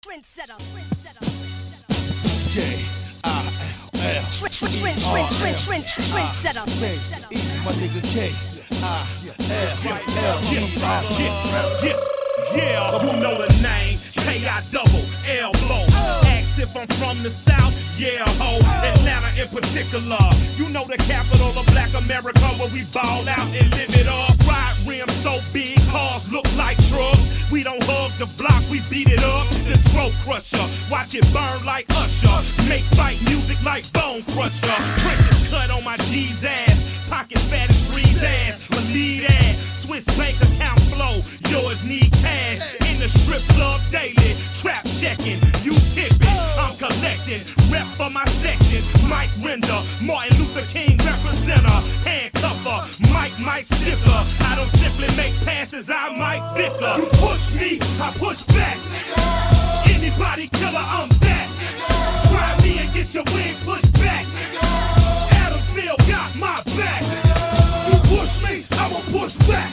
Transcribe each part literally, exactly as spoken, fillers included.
Trendsetter. J I L L. Trendsetter. My nigga K I L L. Yeah, you know the name, K I double L Blow. Ask if I'm from the South, yeah ho, Atlanta in particular. You know the capital of Black America where we ball out and live it up. Ride rims so big, cars look like trucks. We don't hug the block, we beat it up. The throat crusher, watch it burn like Usher. Make fight music like Bone Crusher. Princess cut on my G's ass, pocket fat as Bree's ass. My lead ass, Swiss bank account flow. Yours need cash in the strip club daily. Trap checking, you tipping, I'm collecting. Rep for my section, Mike Render, Martin Luther King representer, handcuffer, Mike Mike Sticker. I don't simply make passes, I Mike Vicker. You push me, I push back. Anybody killer, I'm that. Try me and get your wing pushed back. Adamsville got my back. You push me, I'ma push back.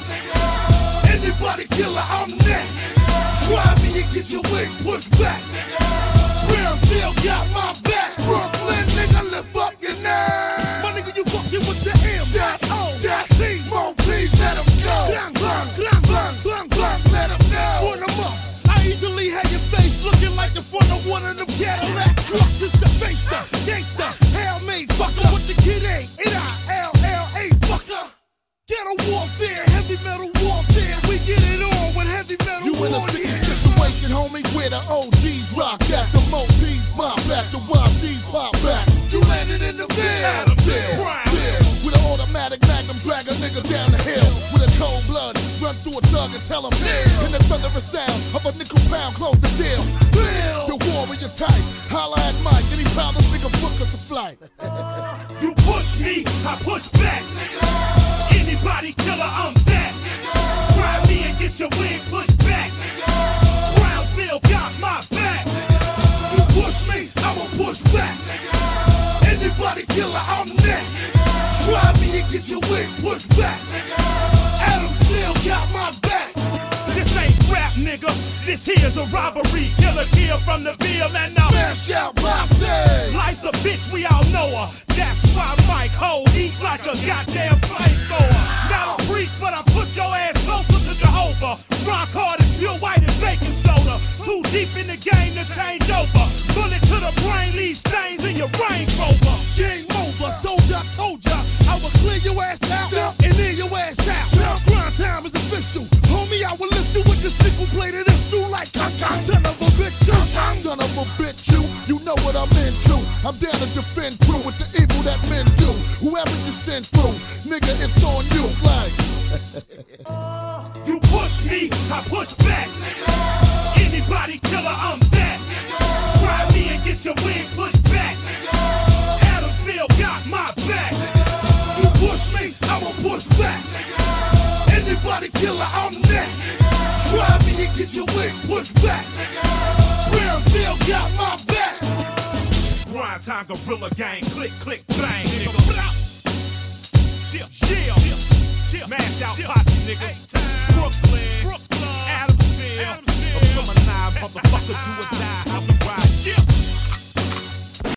Anybody killer, I'm that. Try me and get your wing pushed back. Brownsville got my back. Brooklyn, nigga, lift up your name. My nigga, you fucking with the M. That O, that P, Mo, please let him go. Blang, blang, blang, blang, blang, blang, let him know. Run him up. I easily have your face looking like the front of one of them Cadillac trucks. It's the gangsta, gangsta, hell made fucker with the kid A, N I L L A, fucker. Ghetto warfare, heavy metal warfare. We get it on with heavy metal warfare. You in a sticky situation, homie, where the O Gs rock at. The Mo P's pop back, the Y Gs pop back. You landed in the Ville, Ville, Ville. With an automatic magnum, drag a nigga down the hill. With a cold blood, run through a thug and tell him Bill. In the thunderous sound of a nickel pound, close the deal. Bill, the warrior type, holla at Mike, and he pound this nigga book us a flight. You push me, I push back. Anybody killer, I'm that. Try me and get your wing pushed back. Brownsville got my back. You push me, I'ma push back. Anybody killer, I'm that. Try me and get your wing pushed back. Adamsville got my back. This ain't rap, nigga. This here's a robbery. Killer kill from the Ville and now Mash out my say. Life's a bitch, we all know her. That's why Mike Ho eat like a goddamn flamethrower. Not a priest, but I put your ass closer to Jehovah. Rock hard as pure white and baking soda. Too deep in the game to change over. Bullet to the brain, leave stains in your Range Rover. Game over, soldier, I told ya I will clear your ass out and air your ass out. Grind time is official. Homie, I will lift you with this nickel plated and through like Kaka. Son of a bitch, you. Son of a bitch, you. You know what I'm into. I'm down to defend true with the evil that men do. Whoever you send through, nigga, it's on you. Like, you push me, I push back. Anybody killer, I'm that. Try me and get your wing pushed back. Adamsville got my back. You push me, I'ma push back. Anybody killer, I'm that. Try me and get your wing pushed back. Brownsville got my back. Grind time, gorilla gang, click, click, bang, nigga. Chill, chill, chill, chill. Mash out posse, nigga. Brooklyn, Brooklyn, Adamsville, Adamsville. A criminal motherfucker do it.